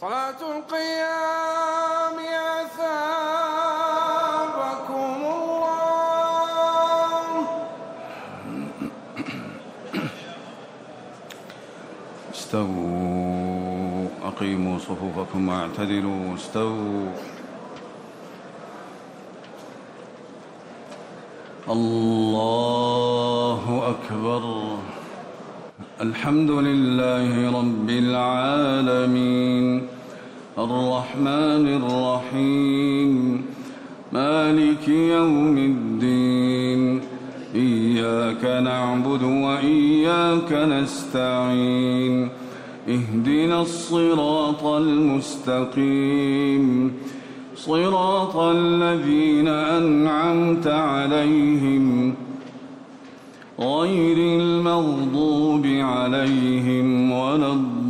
صلاة القيام أثابكم الله. استووا أقيموا صفوفكم واعتدلوا. استووا. الله أكبر. الحمد لله رب العالمين الرحمن الرحيم مالك يوم الدين. إياك نعبد وإياك نستعين. اهدنا الصراط المستقيم صراط الذين أنعمت عليهم غير المغضوب عليهم ولا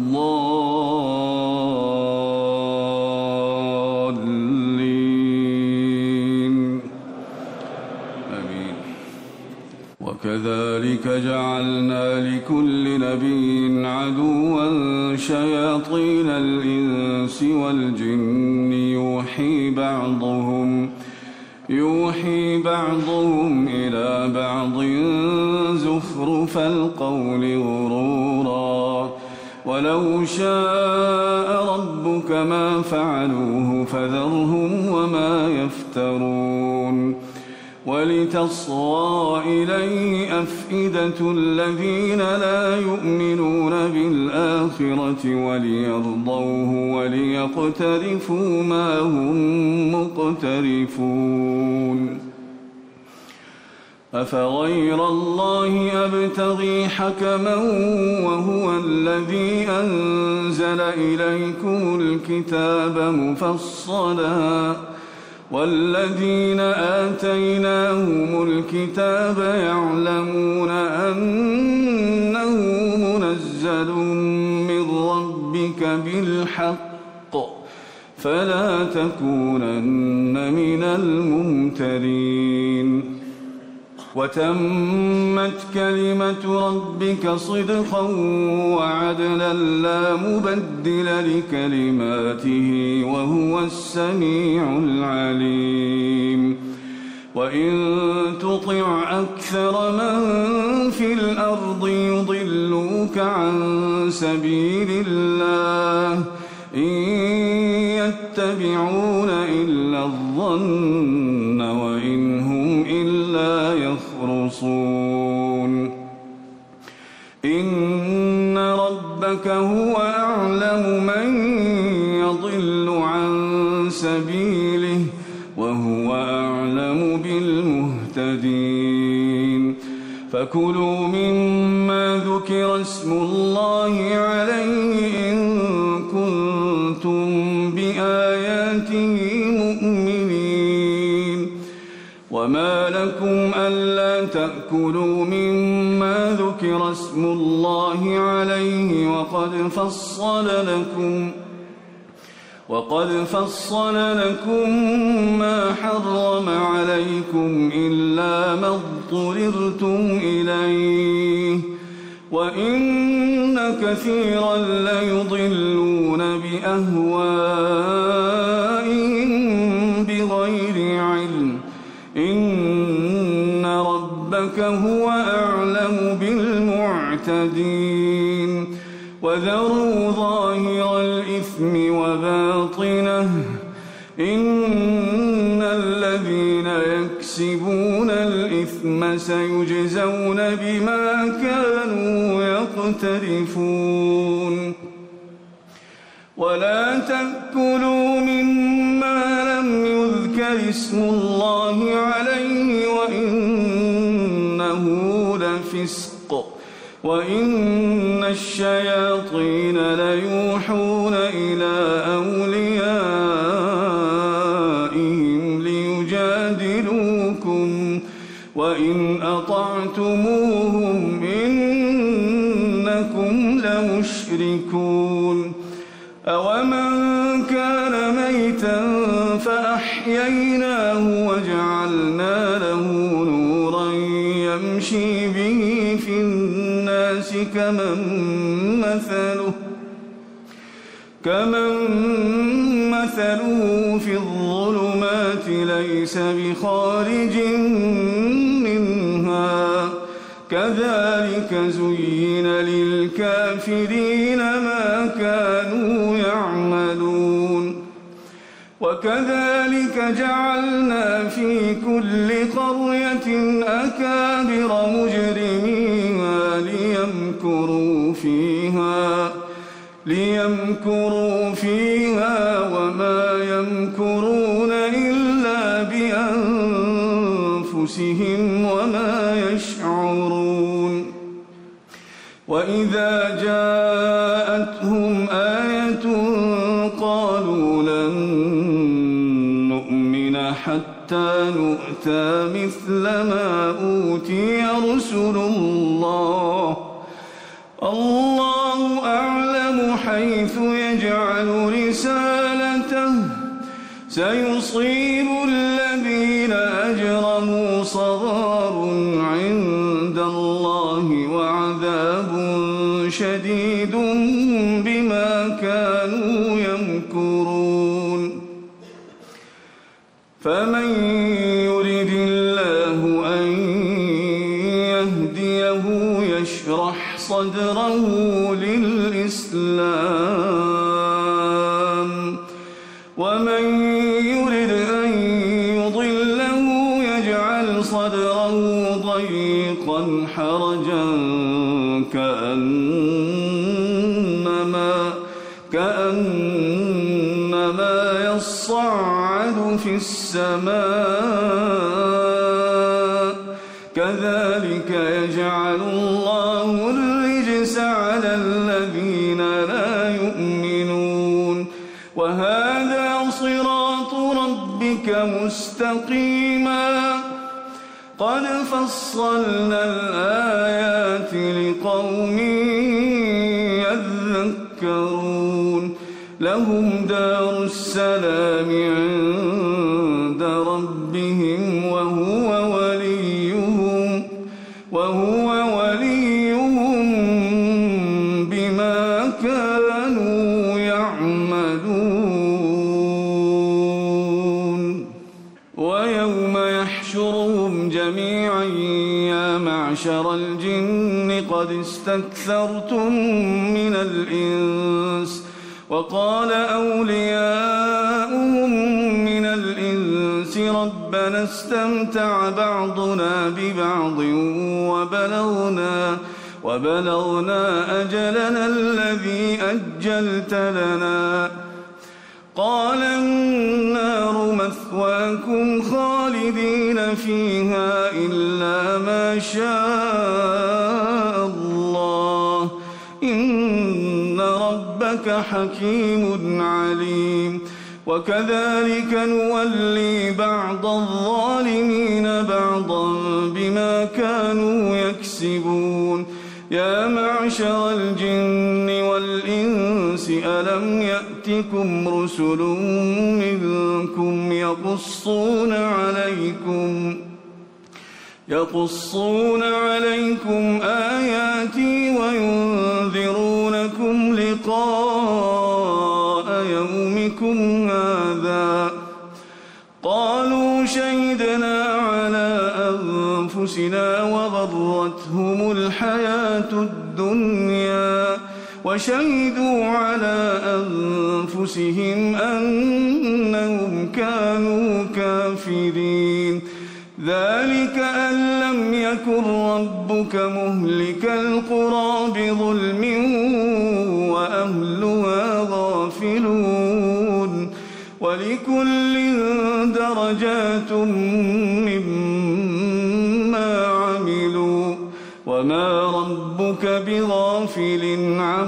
الضالين. آمين. وكذلك جعلنا لكل نبي عدوا شياطين الإنس والجن يوحي بعضهم إلى بعض زخرف القول غرورا ولو شاء ربك ما فعلوه فذرهم وما يفترون. ولتصغى إليه أفئدة الذين لا يؤمنون بالآخرة وليرضوه وليقترفوا ما هم مقترفون. أفغير الله أبتغي حكما وهو الذي أنزل إليكم الكتاب مفصلا والذين آتيناهم الكتاب يعلمون أنه منزل من ربك بالحق فلا تكونن من الممترين. وتمت كلمة ربك صدقا وعدلا لا مبدل لكلماته وهو السميع العليم. وإن تطع أكثر من في الأرض يضلوك عن سبيل الله إن يتبعون إلا الظن وإن هم إلا يخرصون. إن ربك هو أعلم من يضل عن سبيله وهو أعلم بالمهتدين. فكلوا مما ذكر اسم الله عليه إن كنتم بآياته مؤمنين. وما لكم ألا تأكلوا مما ذكر اسم الله عليه وقد فصل لكم ما حرم عليكم إلا ما اضطررتم إليه وإن كثيرا ليضلون بأهوائهم بغير علم. إن ربك هو أعلم بالمعتدين. وذروا ظاهر الإثم وباطنه إن الذين يكسبون الإثم سيجزون بما كانوا يقترفون. ولا تأكلوا مما لم يذكر اسم الله عليه وإنه لفسق وإن الشياطين ليوحون إلى أوليائهم ليجادلوكم وإن أطعتموهم إنكم لمشركون. أومن كان ميتا فأحييناه وجعلنا له نورا يمشي به في الناس كمن مثله في الظلمات ليس بخارج منها كذلك زين للكافرين ما كانوا يعملون وكذلك جعلنا في كل قرية أكابر مجرميها ليمكروا فيها وما يمكرون إلا بأنفسهم وما يشعرون وإذا جاءتهم آية قالوا لن نؤمن حتى نؤتى مثل ما أوتي رسل الله أعلم حيث يجعل رسالته سيصيب الذين أجرموا صغار عند الله وعذاب شديد بما كانوا يمكرون فمن يرد الله أن يهديه يشرح صدره للإسلام ومن يرد أن يضله يجعل صدره ضيقا حرجا كأنما يصعد في السماء كذلك يجعل الله الرجس على الذين لا يؤمنون وهذا صراط ربك مستقيما قد فصلنا الآيات لقوم يذكرون لهم دار السلام عند ربهم وهو وليهم بما كانوا يعملون ويوم يحشرهم جميعا يا معشر الجن قد استكثرتم من الإنس وقال أولياؤهم من الإنس ربنا استمتع بعضنا ببعض وبلغنا أجلنا الذي أجلت لنا قال النار مثواكم خالدين فيها إلا ما شاء الله إن ربك حكيم عليم وكذلك نولي بعض الظالمين بعضا بما كانوا يكسبون يا معشر الجن والإنس ألم يأتكم رسل منكم يقصون عليكم آياتي وينذرونكم لقاء يومكم هذا قالوا شهدنا على أنفسنا وغرتهم الحياة الدنيا وشهدوا على أنفسهم أنهم كانوا كافرين ذلك أن لم يكن ربك مهلك القرى بظلم وأهلها غافلون ولكل درجات مما عملوا وما ربك بغافل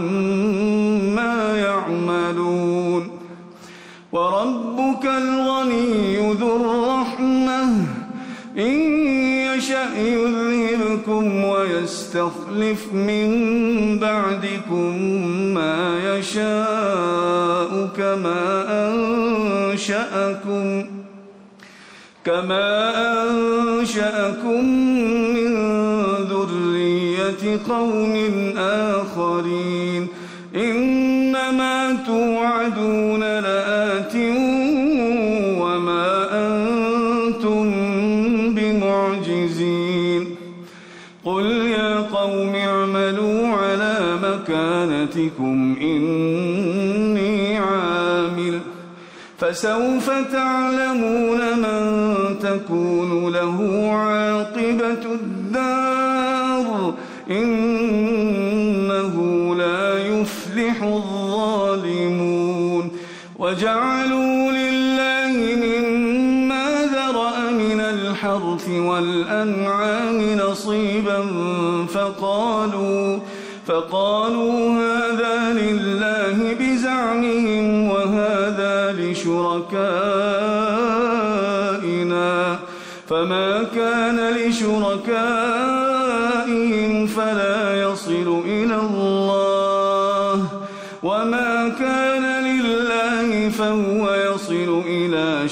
عما يعملون وربك الغني ذو الرحمة إن يشأ يذهبكم ويستخلف من بعدكم ما يشاء كما أنشأكم من ذرية قوم آخرين إن ما توعدون لآت وما أنتم بمعجزين قل يا قوم اعملوا على مكانتكم إني عامل فسوف تعلمون من تكون له عاقبة الدار إنه لا يفلح الظالمون وجعلوا لله مما ذرأ من الحرث والأنعام نصيبا فقالوا هذا لله بزعمهم وهذا لشركائنا فما كان لشركائهم فلا يصل إلى الله وما كان لله فهو يصل إلى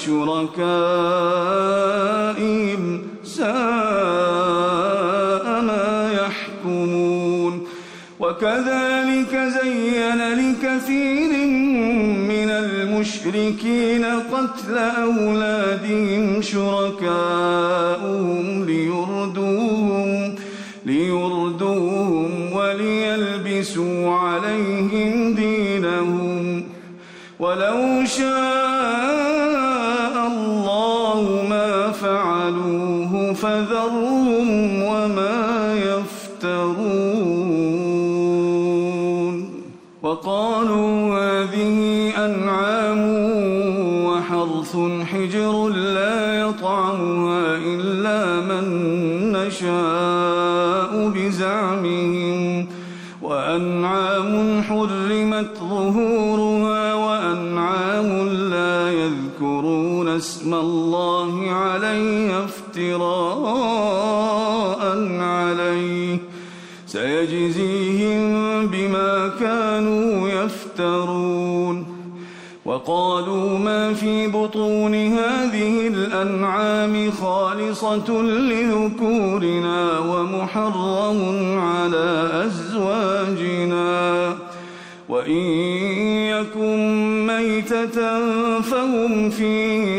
شركائهم ساء ما يحكمون وكذلك زين لكثير من المشركين قتل أولادهم شركاؤهم ليردوهم وليلبسوا عليهم دينهم ولو شاء الله ما فعلوه فذرهم وما يفترون وقالوا هذه أنعام وحرث حجر لا يطعمها إلا من نشاء بزعمهم وأنعام حرمت ظهورها وأنعام لا يذكرون اسم الله عليها افتراء عليه سيجزيهم بما كانوا يفترون وقالوا ما في بطون هذه الأنعام خالصة لذكورنا ومحرم على أزواجنا وإن يكن ميتة فهم فيه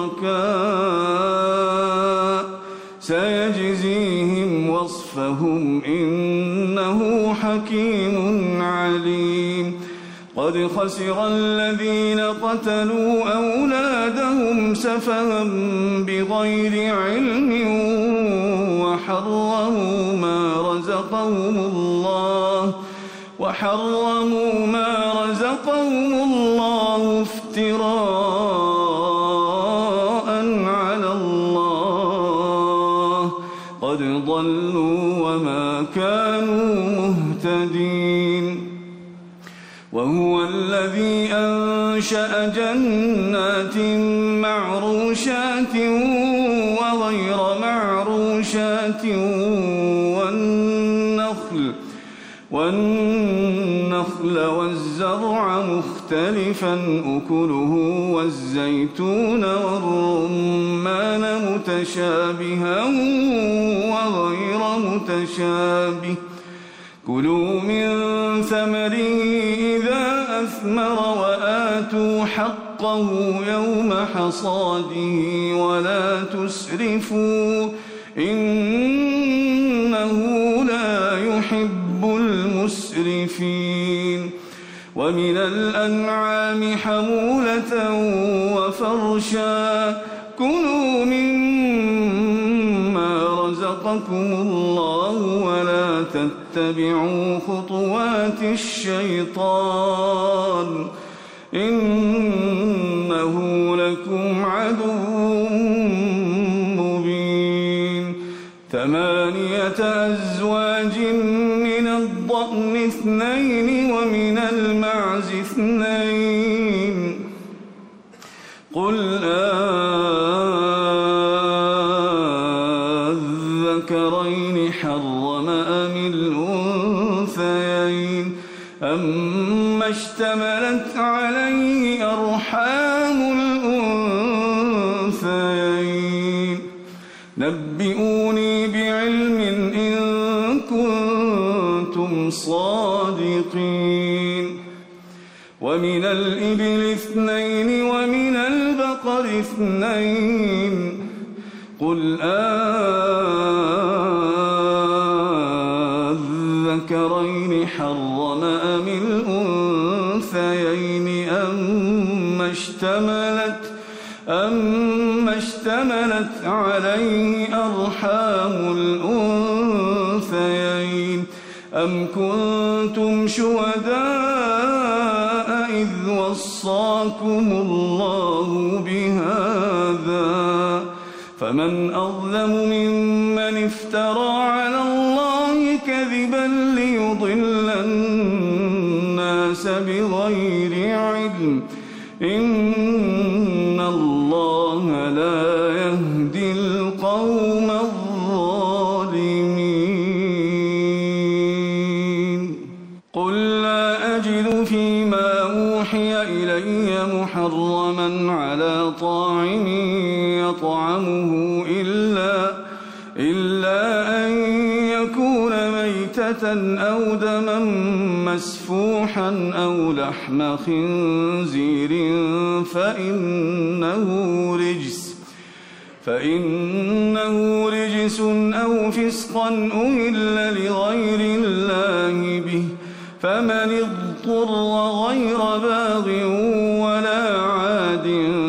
شركاء سيجزيهم وصفهم إنه حكيم عليم قد خسر الذين قتلوا أولادهم سفها بغير علم وحرموا ما رزقهم الله افتراء على الله قد ضلوا وما كانوا مهتدين وهو الذي أنشأ جنات معروشات وغير معروشات والنخل والزرع مختلفا أكله والزيتون والرمان متشابها وغير متشابه كلوا من ثمره إذا أثمر وآتوا حقه يوم حصاده ولا تسرفوا إنه لا يحب المسرفين ومن الأنعام حمولة وفرشا كلوا مما رزقكم الله ولا تتبعوا خطوات الشيطان إنه لكم عدو مبين 8 أزواج من الضأن 2 ومن المعز 2 قل الذكرين حرم أم الأنثيين أما اشتملت عليه أرحام الأنثيين نبئوني بعلم إن كنتم صادقين الإبل 2 ومن البقر 2 قل أذكرين حرم أم الأنثيين أما اشتملت عليه أرحام الأنثيين أم كنتم شهداء إذ وصاكم الله بهذا فمن أظلم ممن افترى على الله كذبا ليضل الناس بغير علم إن الله لا يهدي القوم الظالمين قل لا أجد فيما أوحي إلي محرما على طاعم يطعمه إلا أن يكون ميتة أو دما مسفوحا أو لحم خنزير فإنه رجس أو فسقا أهل لغير الله به فمن اضطر غير باغ ولا عاد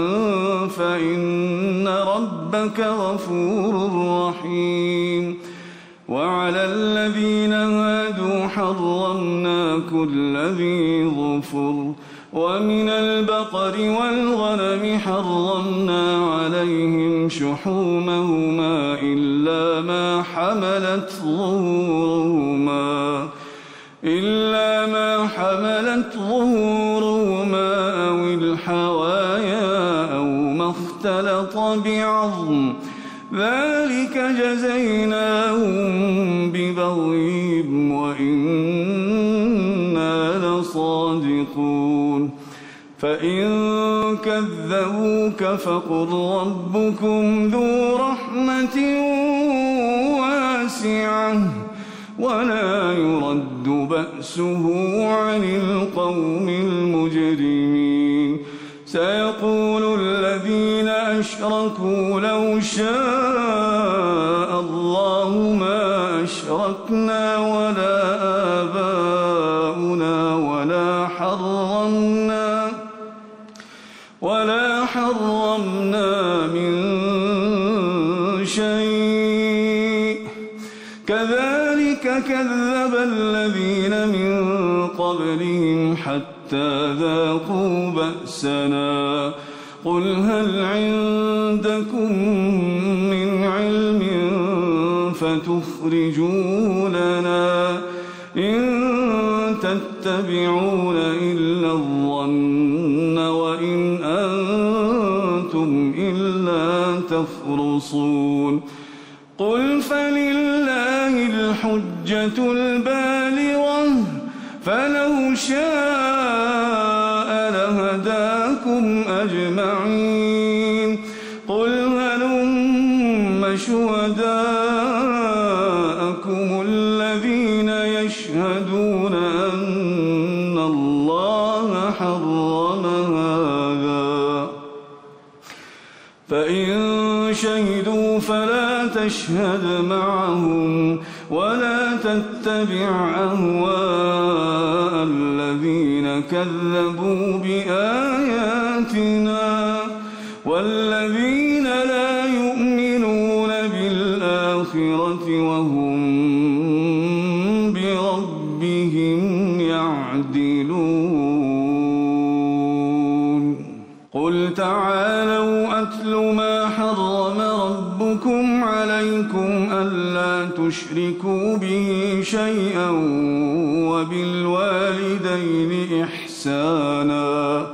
فإن ربك غفور رحيم وعلى الذين هادوا حرمنا كل ذي ظفر ومن البقر والغنم حرمنا عليهم شحومهما إلا ما حملت ظهورهما أو الحوايا أو ما اختلط بعظم ذلك جزيناهم ببغيهم وإنا لصادقون فإن كذبوك فقل ربكم ذو رحمة واسعة ولا يرد بأسه عن القوم المجرمين سيقول الذين أشركوا لو شاء الله ما أشركنا ولا آباؤنا ولا حرمنا من شيء كذلك كذب الذين من قبلهم حتى ذاقوا بأسنا قل هل عندكم من علم فتخرجوه لنا إن تتبعون إلا الظن وإن أنتم إلا تخرصون قل فلله الحجة البالغة فلو شاء لهداكم أجمعين قل هلم شهداءكم الذين يشهدون أن الله حرم هذا فإن شهدوا فلا تشهد معهم ولا تتبع أهواء الذين كذبوا بآياتنا والذين لا يؤمنون بالآخرة وهم بربهم يعدلون قل تعالوا أتل ما حرم ربكم عليكم ألا تشركوا به شيئا وبالوالدين إحسانا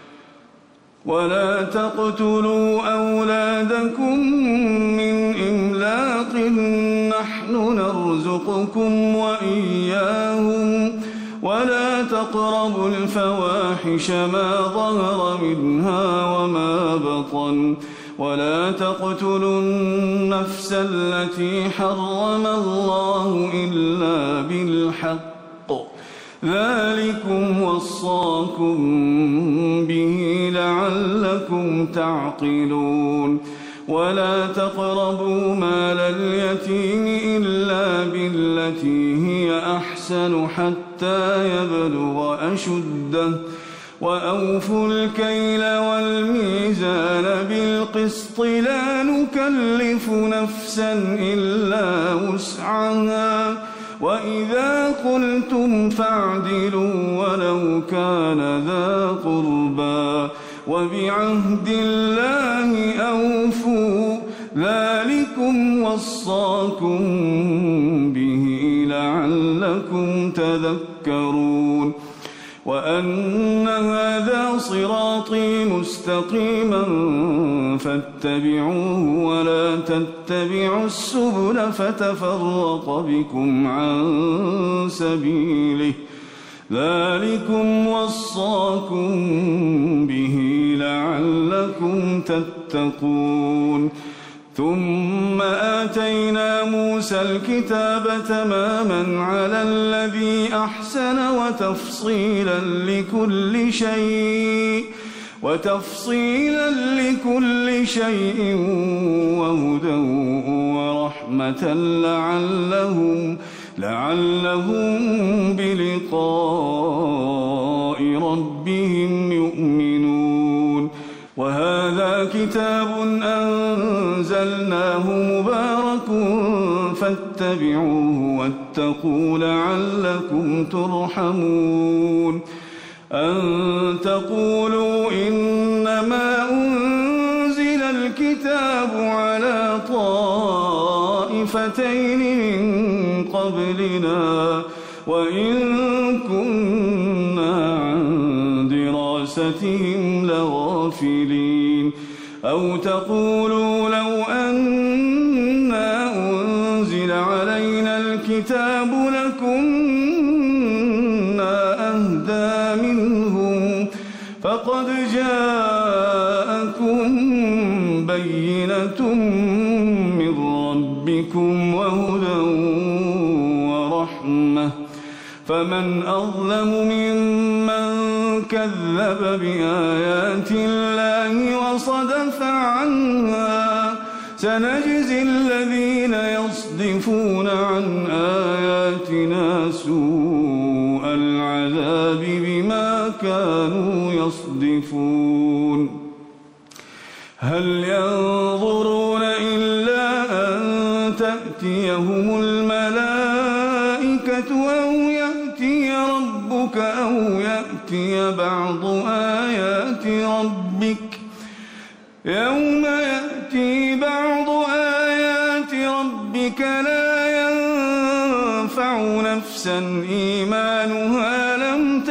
ولا تقتلوا أولادكم من إملاق نحن نرزقكم وإياهم ولا تقربوا الفواحش ما ظهر منها وما بطن ولا تقتلوا النفس التي حرم الله إلا بالحق ذلكم وصاكم به لعلكم تعقلون ولا تقربوا مال اليتيم إلا بالتي هي أحسن حتى يبلغ أشده وأوفوا الكيل والميزان بالقسط لا نكلف نفسا إلا وسعها وإذا قلتم فاعدلوا ولو كان ذا قربى وبعهد الله أوفوا ذلكم وصاكم به لعلكم تذكرون وأن هذا صراطي مستقيما فاتبعوه ولا تتبعوا السبل فتفرق بكم عن سبيله ذلكم وصاكم به لعلكم تتقون ثم آتينا موسى الكتاب تماما على الذي أحسن وتفصيلا لكل شيء وهدى ورحمة لعلهم بلقاء ربهم يؤمنون وهذا كتاب أنزلناه مبارك فاتبعوه واتقوا لعلكم ترحمون أن تقولوا إنما أنزل الكتاب على طائفتين من قبلنا وإن كنا عن دراستهم لغافلين أو تقولوا لو أنا أنزل علينا الكتاب لكنا أهدى منهم فقد جاءكم بينة من ربكم وهدى ورحمة فمن أظلم ممن كذب بآيات الله وصدف عنها سنجزي الذين يصدفون عن آياتنا سوء العذاب بما كانوا يصدفون هل ينظرون إلا أن تأتيهم الملائكة أو يأتي ربك أو يأتي بعض آيات ربك يوم يأتي بعض آيات ربك لا ينفع نفسا إيمانها لم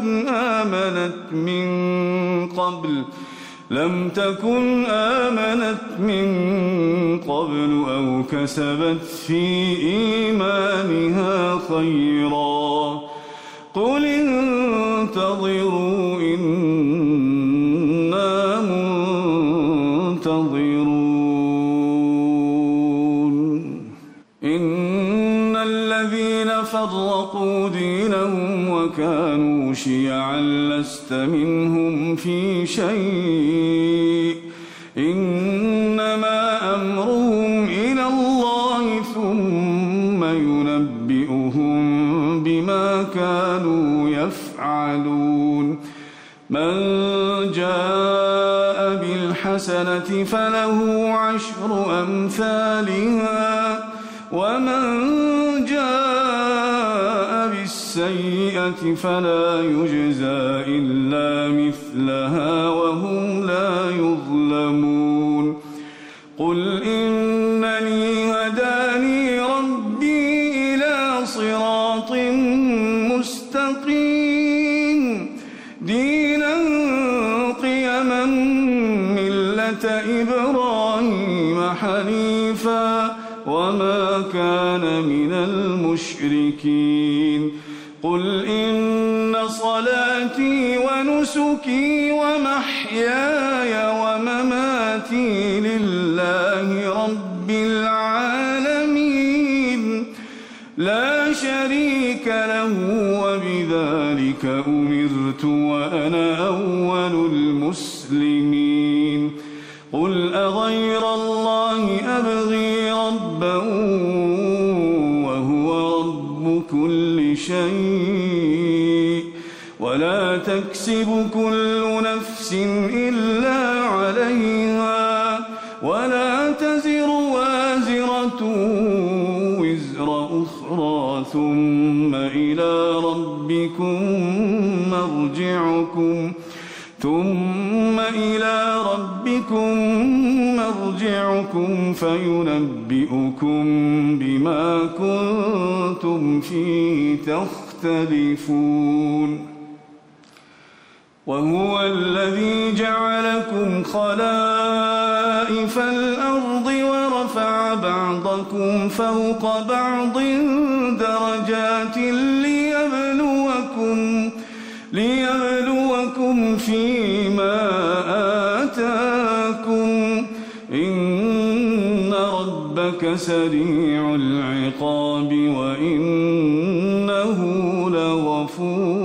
تكن آمنت من قبل أو كسبت في إيمانها خيرا قل انتظروا إنا منتظرون إن الذين فرقوا دينهم وكانوا شيعا لست منهم في شيء إنما أمرهم إلى الله ثم ينبئهم بما كانوا يفعلون من جاء بالحسنة فله 10 أمثالها ومن جاء بالسيئة فلا يجزى إلا مثلها وهم لا يظلمون قل إنني هداني ربي إلى صراط مستقيم دينا قيما ملة إبراهيم حنيفا وما كان من المشركين قل إن صلاتي ونسكي ومحياي ومماتي لله رب العالمين لا شريك له وبذلك أمرت وأنا أول المسلمين قل أغير الله أبغي ربا وهو رب كل شيء ولا تكسب كل نفس إلا عليها ولا تزر وازرة وزر أخرى ثم إلى ربكم مرجعكم فينبئكم بما كنتم فيه تختلفون وهو الذي جعلكم خلائف الأرض ورفع بعضكم فوق بعض درجات ليبلوكم فيما آتاكم إن ربك سريع العقاب وإنه لغفور